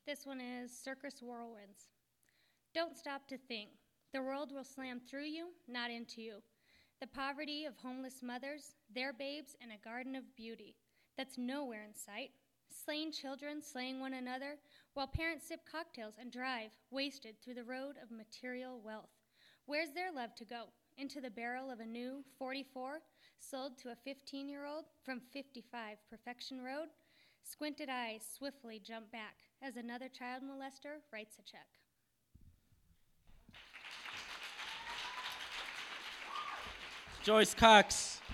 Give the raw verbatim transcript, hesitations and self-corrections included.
This one is Circus Whirlwinds. Don't stop to think. The world will slam through you, not into you. The poverty of homeless mothers, their babes in a garden of beauty that's nowhere in sight. Slain children slaying one another, while parents sip cocktails and drive, wasted through the road of material wealth. Where's their love to go? Into the barrel of a new forty-four, sold to a fifteen-year-old from fifty-five Perfection Road? Squinted eyes swiftly jump back as another child molester writes a check. Joyce Cox.